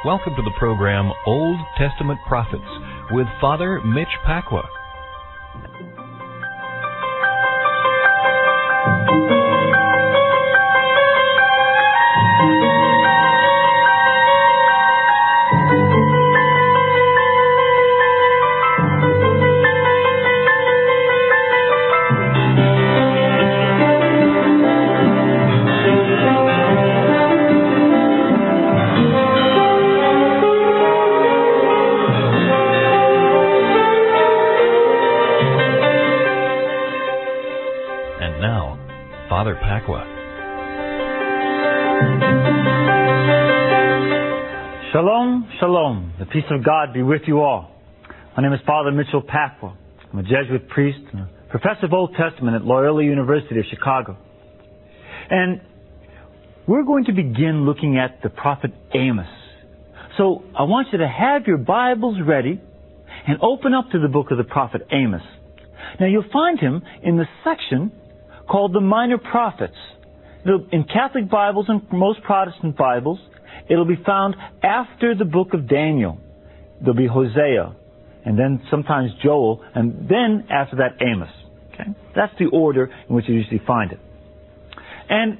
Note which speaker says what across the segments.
Speaker 1: Welcome to the program Old Testament Prophets with Father Mitch Pacwa. Father Pacwa.
Speaker 2: Shalom, shalom. The peace of God be with you all. My name is Father Mitchell Pacwa. I'm a Jesuit priest and a professor of Old Testament at Loyola University of Chicago. And we're going to begin looking at the prophet Amos. So I want you to have your Bibles ready and open up to the book of the prophet Amos. Now you'll find him in the section called the Minor Prophets. In Catholic Bibles and most Protestant Bibles, it'll be found after the book of Daniel. There'll be Hosea, and then sometimes Joel, and then after that Amos. Okay? That's the order in which you usually find it. And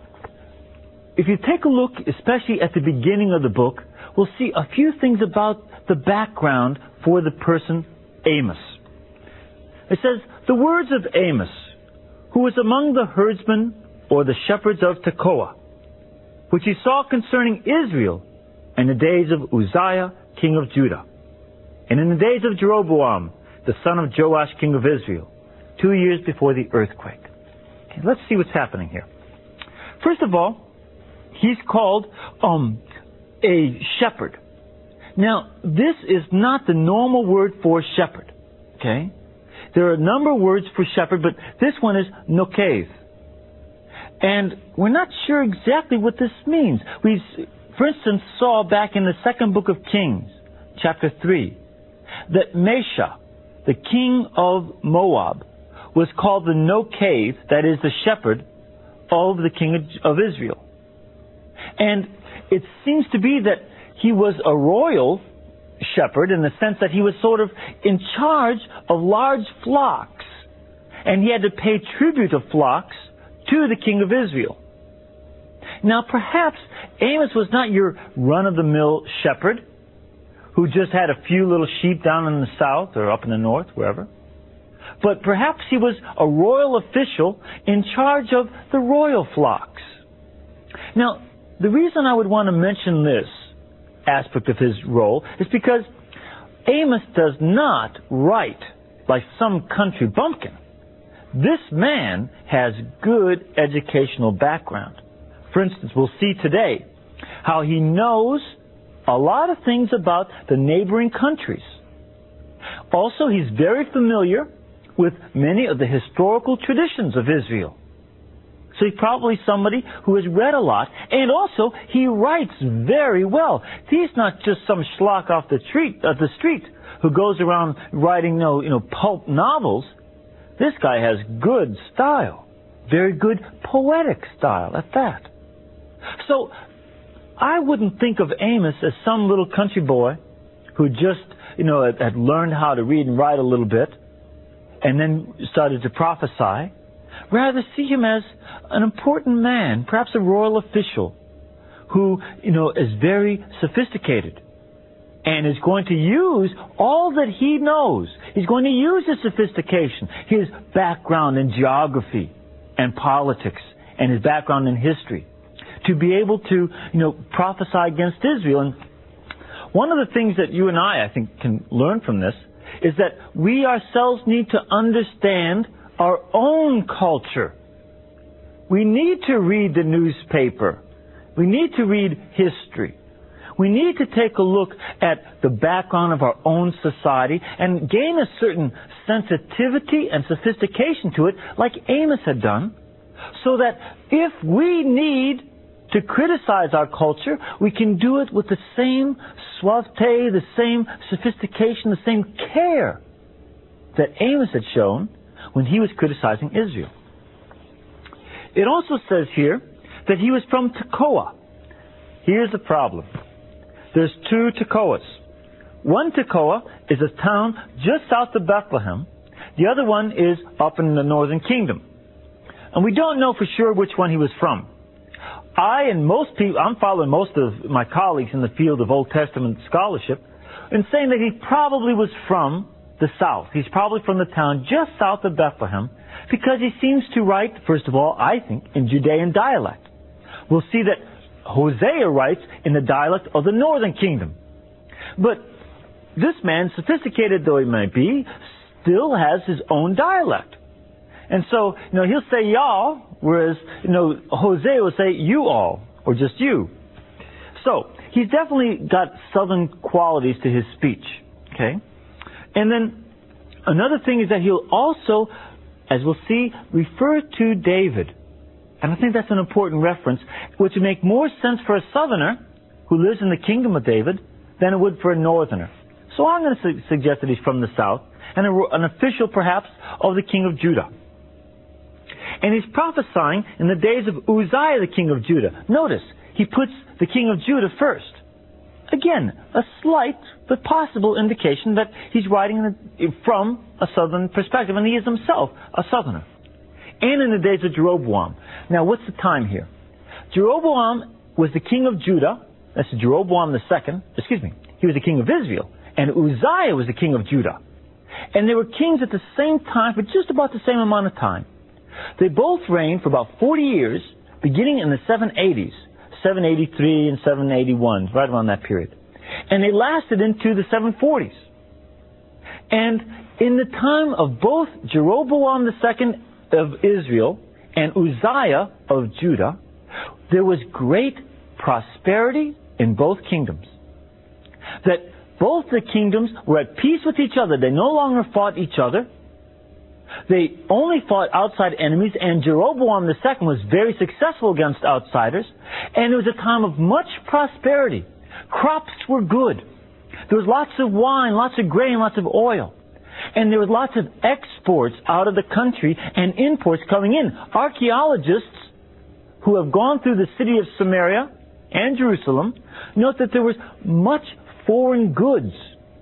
Speaker 2: if you take a look, especially at the beginning of the book, we'll see a few things about the background for the person Amos. It says, the words of Amos, who was among the herdsmen or the shepherds of Tekoa, which he saw concerning Israel in the days of Uzziah, king of Judah, and in the days of Jeroboam, the son of Joash, king of Israel, 2 years before the earthquake. Okay, let's see what's happening here. First of all, he's called a shepherd. Now, this is not the normal word for shepherd. Okay? There are a number of words for shepherd, but this one is nokev. And we're not sure exactly what this means. We, for instance, saw back in the second book of Kings, chapter 3, that Mesha, the king of Moab, was called the nokev, that is the shepherd, of the king of Israel. And it seems to be that he was a royal shepherd in the sense that he was sort of in charge of large flocks, and he had to pay tribute of flocks to the king of Israel. Now perhaps Amos was not your run-of-the-mill shepherd who just had a few little sheep down in the south or up in the north, wherever. But perhaps he was a royal official in charge of the royal flocks. Now, the reason I would want to mention this aspect of his role is because Amos does not write like some country bumpkin. This man has good educational background. For instance, we'll see today how he knows a lot of things about the neighboring countries. Also, he's very familiar with many of the historical traditions of Israel. So he's probably somebody who has read a lot, and also he writes very well. He's not just some schlock off the street who goes around writing pulp novels. This guy has good style, very good poetic style at that. So I wouldn't think of Amos as some little country boy who just had learned how to read and write a little bit and then started to prophesy. Rather, see him as an important man, perhaps a royal official, who, is very sophisticated and is going to use all that he knows. He's going to use his sophistication, his background in geography and politics, and his background in history, to be able to, prophesy against Israel. And one of the things that you and I think, can learn from this is that we ourselves need to understand our own culture. We need to read the newspaper. We need to read history. We need to take a look at the background of our own society and gain a certain sensitivity and sophistication to it, like Amos had done, so that if we need to criticize our culture, we can do it with the same suavity, the same sophistication, the same care that Amos had shown when he was criticizing Israel. It also says here that he was from Tekoa. Here's the problem. there's two Tekoas. One Tekoa is a town just south of Bethlehem. The other one is up in the northern kingdom. And we don't know for sure which one he was from. I'm following most of my colleagues in the field of Old Testament scholarship in saying that he probably was from the south. He's probably from the town just south of Bethlehem because he seems to write, first of all, I think, in Judean dialect. We'll see that Hosea writes in the dialect of the northern kingdom. But this man, sophisticated though he may be, still has his own dialect. And so, he'll say y'all, whereas, Hosea will say you all, or just you. So, he's definitely got southern qualities to his speech. Okay? And then, another thing is that he'll also, as we'll see, refer to David. And I think that's an important reference, which would make more sense for a southerner who lives in the kingdom of David than it would for a northerner. So I'm going to suggest that he's from the south, and an official perhaps of the king of Judah. And he's prophesying in the days of Uzziah, the king of Judah. Notice, he puts the king of Judah first. Again, a slight but possible indication that he's writing from a southern perspective, and he is himself a southerner. And in the days of Jeroboam. Now, what's the time here? Jeroboam was the king of Judah. That's Jeroboam II. He was the king of Israel. And Uzziah was the king of Judah. And they were kings at the same time for just about the same amount of time. They both reigned for about 40 years, beginning in the 780s, 783 and 781, right around that period. And they lasted into the 740s. And in the time of both Jeroboam II of Israel and Uzziah of Judah, there was great prosperity in both kingdoms. That both the kingdoms were at peace with each other. They no longer fought each other. They only fought outside enemies, and Jeroboam II was very successful against outsiders. And it was a time of much prosperity. Crops were good. There was lots of wine, lots of grain, lots of oil. And there was lots of exports out of the country and imports coming in. Archaeologists who have gone through the city of Samaria and Jerusalem note that there was much foreign goods.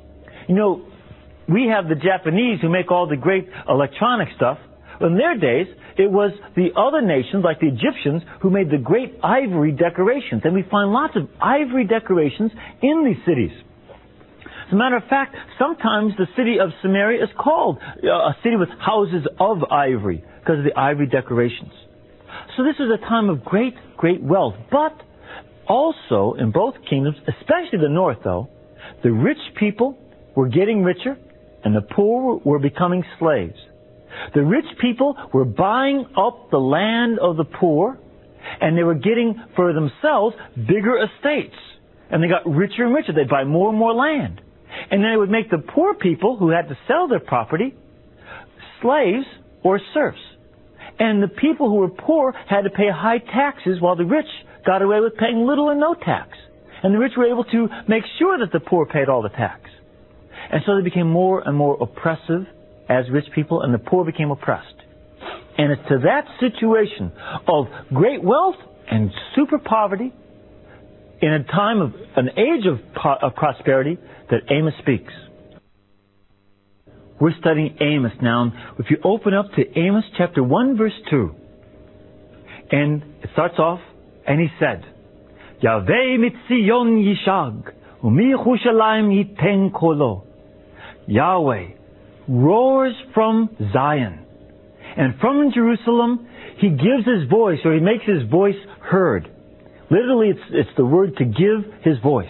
Speaker 2: We have the Japanese who make all the great electronic stuff. In their days, it was the other nations, like the Egyptians, who made the great ivory decorations. And we find lots of ivory decorations in these cities. As a matter of fact, sometimes the city of Samaria is called a city with houses of ivory because of the ivory decorations. So this was a time of great, great wealth. But also, in both kingdoms, especially the north though, the rich people were getting richer and the poor were becoming slaves. The rich people were buying up the land of the poor, and they were getting for themselves bigger estates. And they got richer and richer. They'd buy more and more land. And then it would make the poor people who had to sell their property slaves or serfs. And the people who were poor had to pay high taxes while the rich got away with paying little or no tax. And the rich were able to make sure that the poor paid all the tax. And so they became more and more oppressive as rich people, and the poor became oppressed. And it's to that situation of great wealth and super poverty in a time of an age of prosperity that Amos speaks. We're studying Amos now. If you open up to Amos chapter 1 verse 2, and it starts off, and he said, Yahweh mitzion yishag, u'miYerushalayim yiten kolo. Yahweh roars from Zion, and from Jerusalem he gives his voice, or he makes his voice heard. Literally, it's the word to give his voice.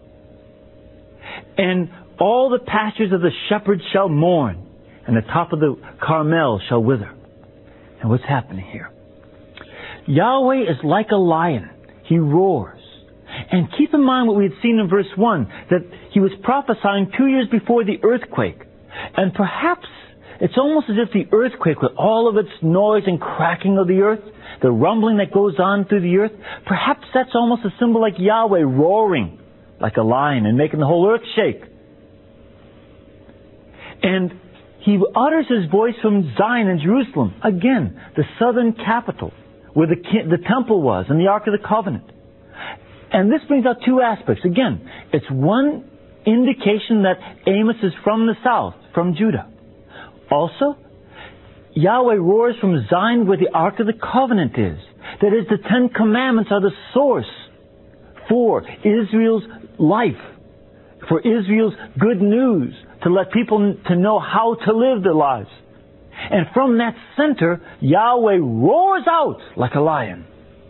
Speaker 2: And all the pastures of the shepherds shall mourn, and the top of the Carmel shall wither. And what's happening here? Yahweh is like a lion. He roars. And keep in mind what we had seen in verse 1, that he was prophesying 2 years before the earthquake. And perhaps it's almost as if the earthquake, with all of its noise and cracking of the earth, the rumbling that goes on through the earth, perhaps that's almost a symbol like Yahweh roaring like a lion and making the whole earth shake. And he utters his voice from Zion and Jerusalem, again, the southern capital, where the temple was and the Ark of the Covenant. And this brings out two aspects. Again, it's one indication that Amos is from the south, from Judah. Also, Yahweh roars from Zion where the Ark of the Covenant is. That is, the Ten Commandments are the source for Israel's life, for Israel's good news, to let people to know how to live their lives. And from that center, Yahweh roars out like a lion.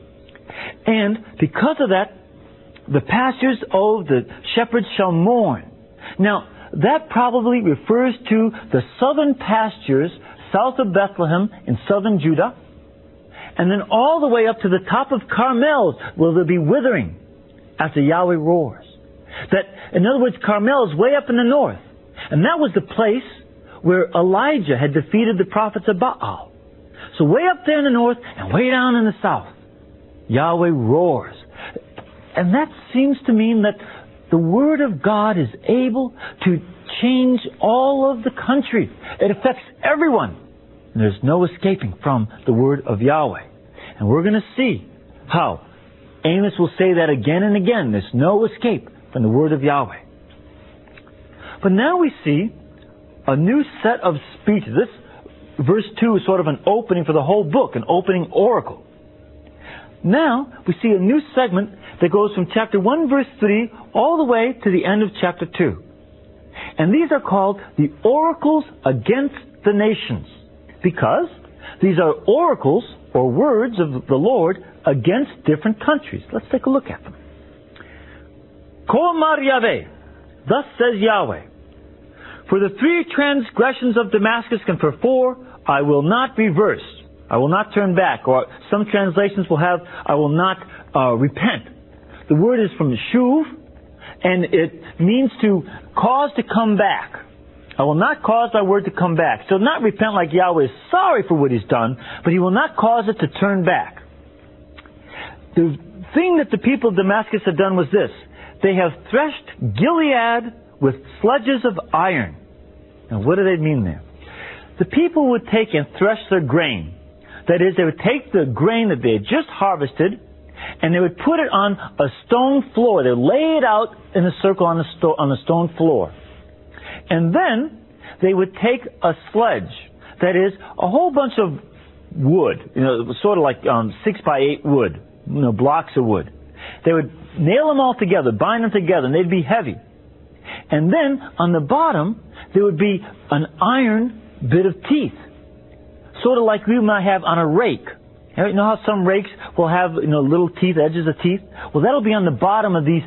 Speaker 2: And because of that, the pastures of the shepherds shall mourn. Now, that probably refers to the southern pastures south of Bethlehem in southern Judah, and then all the way up to the top of Carmel will there be withering after Yahweh roars. That, in other words, Carmel is way up in the north, and that was the place where Elijah had defeated the prophets of Baal. So way up there in the north and way down in the south, Yahweh roars. And that seems to mean that the Word of God is able to change all of the country. It affects everyone. And there's no escaping from the Word of Yahweh. And we're going to see how Amos will say that again and again. There's no escape from the Word of Yahweh. But now we see a new set of speeches. This verse 2 is sort of an opening for the whole book, an opening oracle. Now we see a new segment that goes from chapter 1 verse 3 all the way to the end of chapter 2. And these are called the oracles against the nations, because these are oracles or words of the Lord against different countries. Let's take a look at them. כה אמר Yahweh, thus says Yahweh, for the 3 transgressions of Damascus and for 4, I will not reverse. I will not turn back. Or some translations will have, I will not repent. The word is from shuv, and it means to cause to come back. I will not cause thy word to come back. So not repent like Yahweh is sorry for what he's done, but he will not cause it to turn back. The thing that the people of Damascus have done was this. They have threshed Gilead with sledges of iron. Now what do they mean there? The people would take and thresh their grain. That is, they would take the grain that they had just harvested and they would put it on a stone floor. They would lay it out in a circle on the stone floor. And then they would take a sledge, that is, a whole bunch of wood, sort of like 6x8 wood, blocks of wood. They would nail them all together, bind them together, and they'd be heavy. And then on the bottom, there would be an iron bit of teeth, sort of like we might have on a rake. You know how some rakes will have little teeth, edges of teeth? Well, that'll be on the bottom of these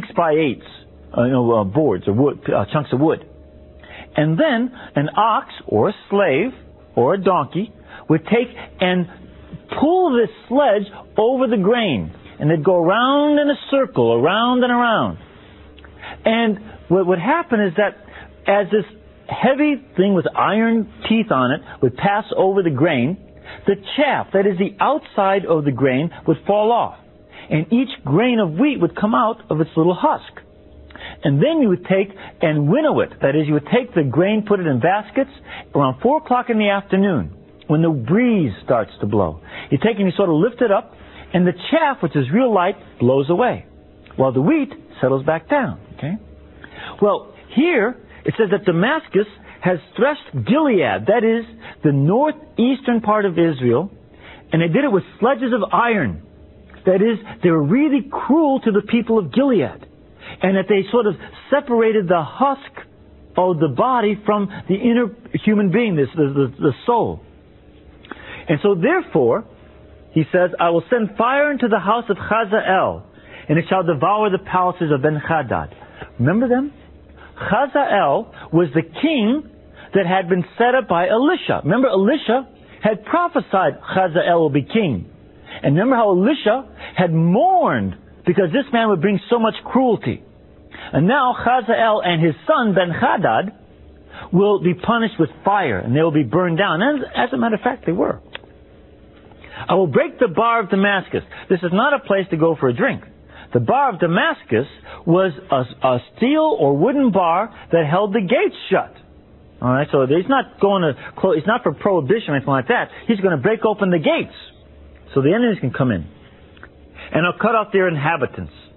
Speaker 2: 6x8s, boards or wood, chunks of wood. And then an ox or a slave or a donkey would take and pull this sledge over the grain. And they'd go around in a circle, around and around. And what would happen is that as this heavy thing with iron teeth on it would pass over the grain, the chaff, that is the outside of the grain, would fall off. And each grain of wheat would come out of its little husk. And then you would take and winnow it. That is, you would take the grain, put it in baskets around 4 o'clock in the afternoon when the breeze starts to blow. You take and you sort of lift it up, and the chaff, which is real light, blows away, while the wheat settles back down. Okay? Well, here it says that Damascus has threshed Gilead, that is, the northeastern part of Israel, and they did it with sledges of iron. That is, they were really cruel to the people of Gilead, and that they sort of separated the husk of the body from the inner human being, the soul. And so therefore, he says, I will send fire into the house of Chazael, and it shall devour the palaces of Ben-Hadad. Remember them? Chazael was the king that had been set up by Elisha. Remember, Elisha had prophesied Chazael will be king. And remember how Elisha had mourned because this man would bring so much cruelty. And now Chazael and his son Ben-Hadad will be punished with fire, and they will be burned down. And as a matter of fact, they were. I will break the bar of Damascus. This is not a place to go for a drink. The bar of Damascus was a steel or wooden bar that held the gates shut. All right, so he's not going to close. It's not for prohibition or anything like that. He's going to break open the gates so the enemies can come in, and I'll cut off their inhabitants.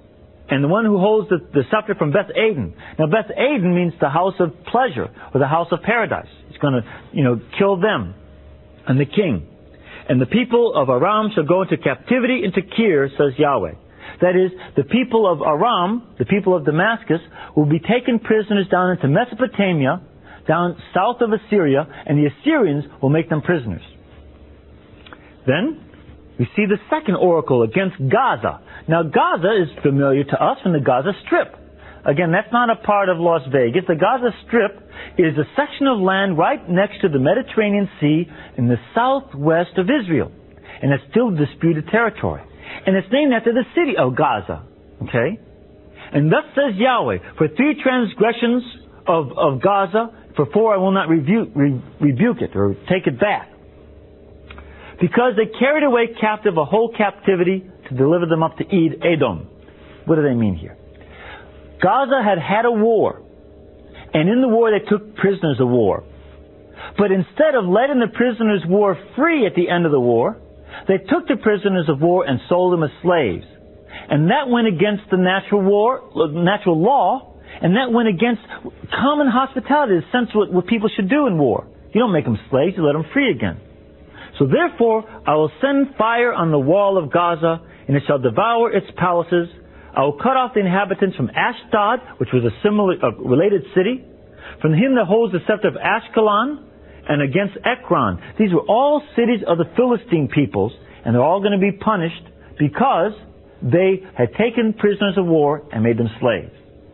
Speaker 2: and the one who holds the scepter from Beth Aden. Now Beth Aden means the house of pleasure, or the house of paradise. He's going to, kill them and the king. And the people of Aram shall go into captivity into Kir, says Yahweh. That is, the people of Aram, the people of Damascus, will be taken prisoners down into Mesopotamia, down south of Assyria, and the Assyrians will make them prisoners. Then, we see the second oracle against Gaza. Now, Gaza is familiar to us from the Gaza Strip. Again, that's not a part of Las Vegas. The Gaza Strip is a section of land right next to the Mediterranean Sea in the southwest of Israel. And it's still disputed territory. And it's named after the city of Gaza. Okay? And thus says Yahweh, for 3 transgressions of Gaza, for 4 I will not rebuke it or take it back. Because they carried away captive a whole captivity to deliver them up to Edom. What do they mean here? Gaza had a war. And in the war they took prisoners of war. But instead of letting the prisoners of war free at the end of the war, they took the prisoners of war and sold them as slaves. And that went against the natural law, and that went against common hospitality, the sense what people should do in war. You don't make them slaves, you let them free again. So therefore, I will send fire on the wall of Gaza, and it shall devour its palaces. I will cut off the inhabitants from Ashdod, which was a related city, from him that holds the scepter of Ashkelon, and against Ekron. These were all cities of the Philistine peoples, and they're all going to be punished because they had taken prisoners of war and made them slaves.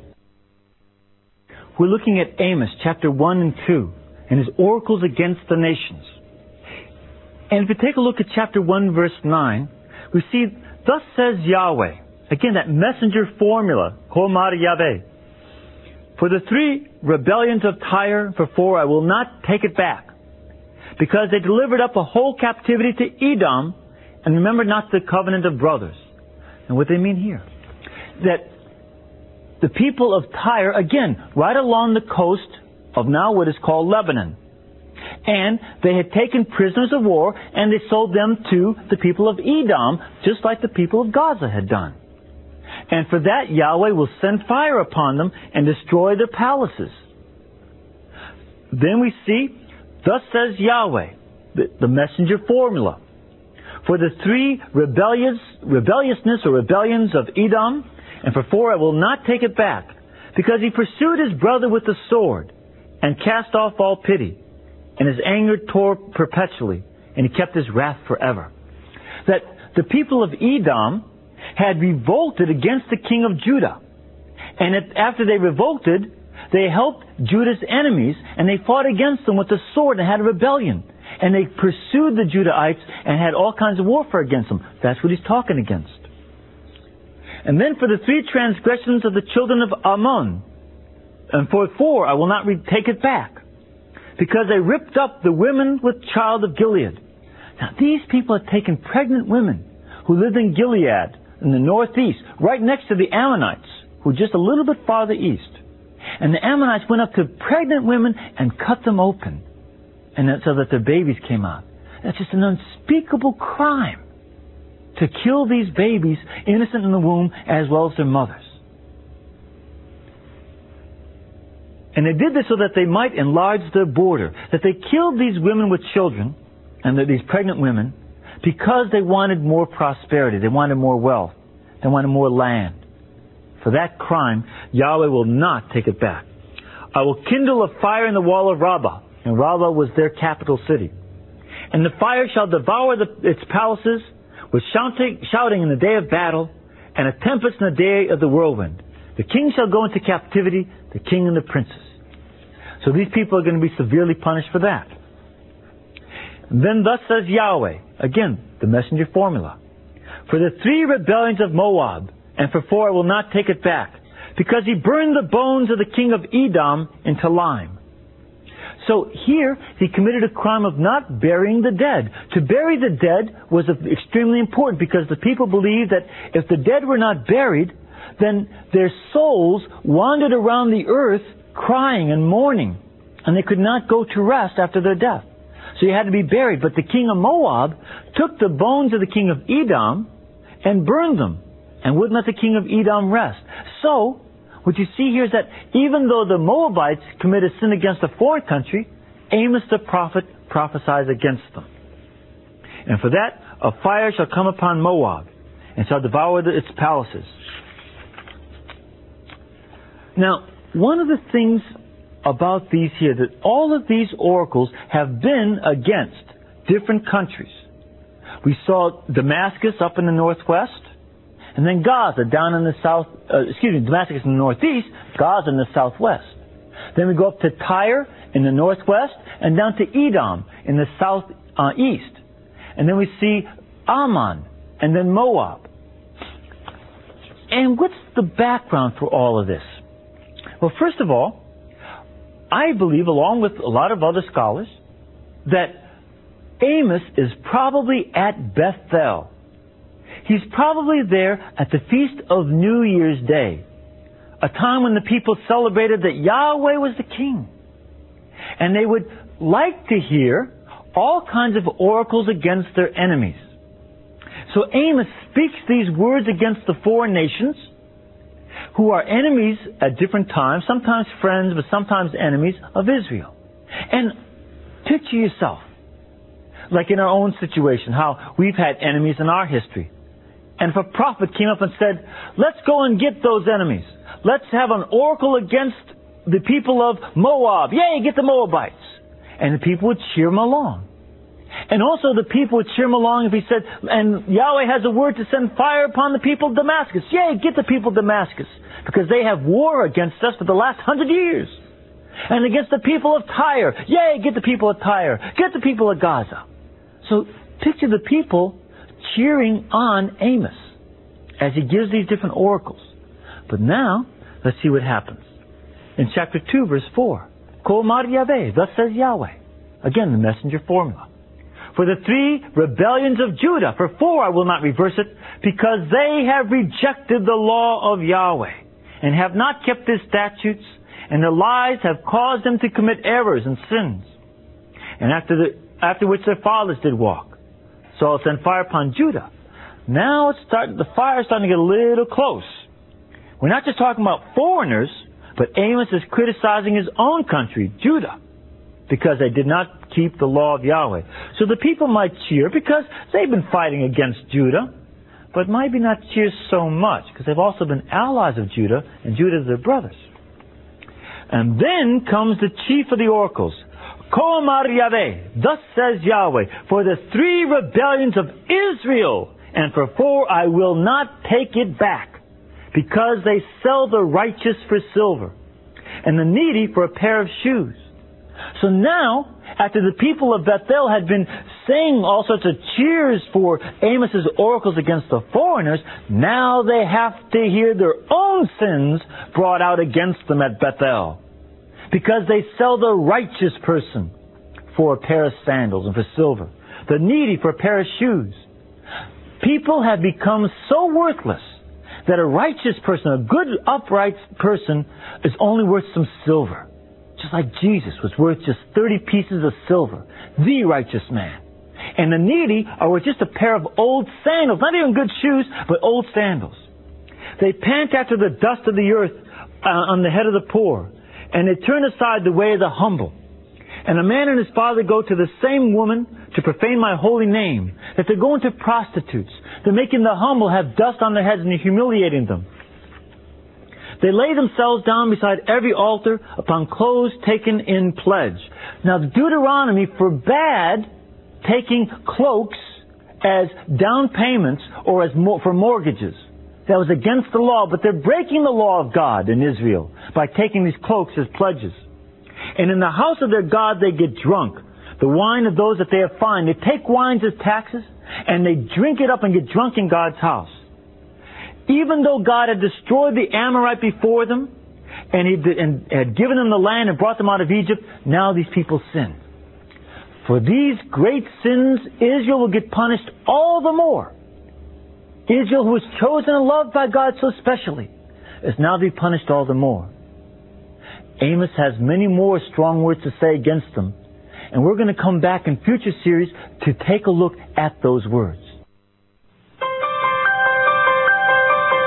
Speaker 2: We're looking at Amos chapter 1 and 2, and his oracles against the nations. And if we take a look at chapter 1 verse 9, we see, thus says Yahweh. Again, that messenger formula, Komar Yahweh. For the 3 rebellions of Tyre, for 4 I will not take it back, because they delivered up a whole captivity to Edom, and remembered not the covenant of brothers. And what they mean here, that the people of Tyre, again, right along the coast of now what is called Lebanon, and they had taken prisoners of war, and they sold them to the people of Edom, just like the people of Gaza had done. And for that, Yahweh will send fire upon them and destroy their palaces. Then we see, thus says Yahweh, the messenger formula. For the 3 rebelliousness or rebellions of Edom, and for 4 I will not take it back, because he pursued his brother with the sword, and cast off all pity, and his anger tore perpetually, and he kept his wrath forever. That the people of Edom had revolted against the king of Judah. And after they revolted, they helped Judah's enemies, and they fought against them with the sword and had a rebellion. And they pursued the Judahites and had all kinds of warfare against them. That's what he's talking against. And then for the 3 transgressions of the children of Ammon, and for 4 I will not take it back, because they ripped up the women with child of Gilead. Now these people had taken pregnant women who lived in Gilead, in the northeast, right next to the Ammonites, who were just a little bit farther east. And the Ammonites went up to pregnant women and cut them open, and so that their babies came out. That's just an unspeakable crime, to kill these babies innocent in the womb as well as their mothers. And they did this so that they might enlarge their border, that they killed these women with children, and these pregnant women, because they wanted more prosperity, they wanted more wealth, they wanted more land. For that crime, Yahweh will not take it back. I will kindle a fire in the wall of Rabbah, and Rabbah was their capital city. And the fire shall devour its palaces with shouting in the day of battle, and a tempest in the day of the whirlwind. The king shall go into captivity, the king and the princes. So these people are going to be severely punished for that. And then thus says Yahweh, again, the messenger formula. For the 3 rebellions of Moab, and for 4 I will not take it back, because he burned the bones of the king of Edom into lime. So here, he committed a crime of not burying the dead. To bury the dead was extremely important, because the people believed that if the dead were not buried, then their souls wandered around the earth crying and mourning, and they could not go to rest after their death. So you had to be buried. But the king of Moab took the bones of the king of Edom and burned them and wouldn't let the king of Edom rest. So, what you see here is that even though the Moabites committed sin against a foreign country, Amos the prophet prophesies against them. And for that, a fire shall come upon Moab, and shall devour its palaces. Now, one of the things about these here, that all of these oracles have been against different countries. We saw Damascus up in the northwest, and then Gaza down in the south, Damascus in the northeast, Gaza in the southwest. Then we go up to Tyre in the northwest, and down to Edom in the southeast. And then we see Ammon, and then Moab. And what's the background for all of this? Well, first of all, I believe, along with a lot of other scholars, that Amos is probably at Bethel. He's probably there at the Feast of New Year's Day, a time when the people celebrated that Yahweh was the king. And they would like to hear all kinds of oracles against their enemies. So Amos speaks these words against the foreign nations, who are enemies at different times, sometimes friends, but sometimes enemies of Israel. And picture yourself, like in our own situation, how we've had enemies in our history. And if a prophet came up and said, let's go and get those enemies. Let's have an oracle against the people of Moab. Yay, get the Moabites. And the people would cheer him along. And also the people would cheer him along if he said, and Yahweh has a word to send fire upon the people of Damascus. Yay, get the people of Damascus. Because they have war against us for the last 100 years. And against the people of Tyre. Yay, get the people of Tyre. Get the people of Gaza. So picture the people cheering on Amos as he gives these different oracles. But now, let's see what happens. In chapter 2, verse 4. Ko Amar Yahweh, thus says Yahweh. Again, the messenger formula. For the 3 rebellions of Judah, for 4 I will not reverse it, because they have rejected the law of Yahweh, and have not kept his statutes, and their lies have caused them to commit errors and sins. And after which their fathers did walk. So I'll send fire upon Judah. Now the fire is starting to get a little close. We're not just talking about foreigners, but Amos is criticizing his own country, Judah, because they did not keep the law of Yahweh. So the people might cheer because they've been fighting against Judah, but maybe not cheer so much because they've also been allies of Judah, and Judah is their brothers. And then comes the chief of the oracles. Ko Amar Yahweh, thus says Yahweh, for the 3 rebellions of Israel, and for 4 I will not take it back, because they sell the righteous for silver, and the needy for a pair of shoes. So now, after the people of Bethel had been saying all sorts of cheers for Amos's oracles against the foreigners, now they have to hear their own sins brought out against them at Bethel. Because they sell the righteous person for a pair of sandals and for silver, the needy for a pair of shoes. People have become so worthless that a righteous person, a good, upright person, is only worth some silver. Just like Jesus was worth just 30 pieces of silver, the righteous man. And the needy are worth just a pair of old sandals, not even good shoes, but old sandals. They pant after the dust of the earth on the head of the poor, and they turn aside the way of the humble. And a man and his father go to the same woman to profane my holy name, that they're going to prostitutes. They're making the humble have dust on their heads and they're humiliating them. They lay themselves down beside every altar upon clothes taken in pledge. Now, Deuteronomy forbade taking cloaks as down payments or as for mortgages. That was against the law, but they're breaking the law of God in Israel by taking these cloaks as pledges. And in the house of their God they get drunk, the wine of those that they have fined. They take wines as taxes, and they drink it up and get drunk in God's house. Even though God had destroyed the Amorite before them, and had given them the land and brought them out of Egypt, now these people sin. For these great sins, Israel will get punished all the more. Israel, who was chosen and loved by God so specially, is now to be punished all the more. Amos has many more strong words to say against them, and we're going to come back in future series to take a look at those words.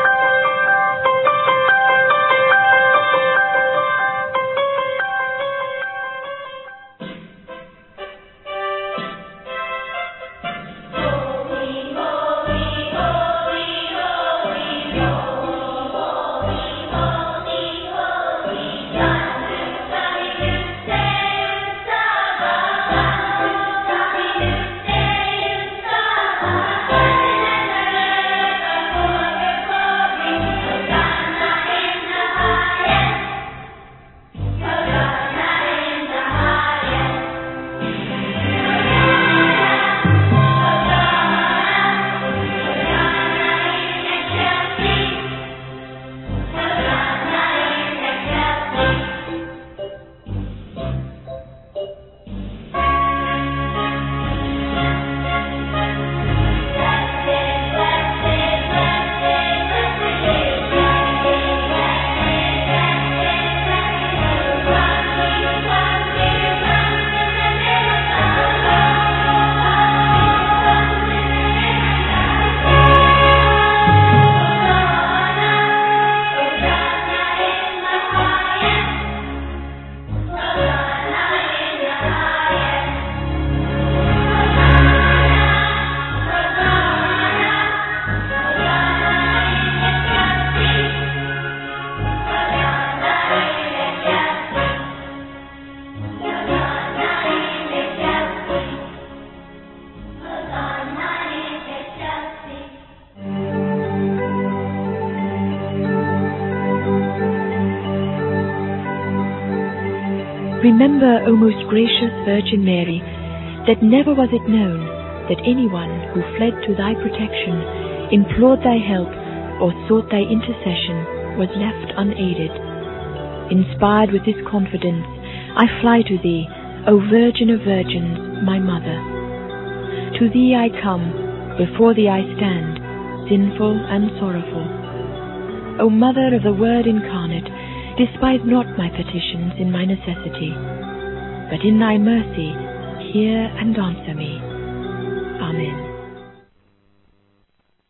Speaker 3: Remember, O most gracious Virgin Mary, that never was it known that anyone who fled to thy protection, implored thy help, or sought thy intercession was left unaided. Inspired with this confidence, I fly to thee, O Virgin of Virgins, my Mother. To thee I come, before thee I stand, sinful and sorrowful. O Mother of the Word incarnate, despise not my petitions in my necessity, but in thy mercy hear and answer me. Amen.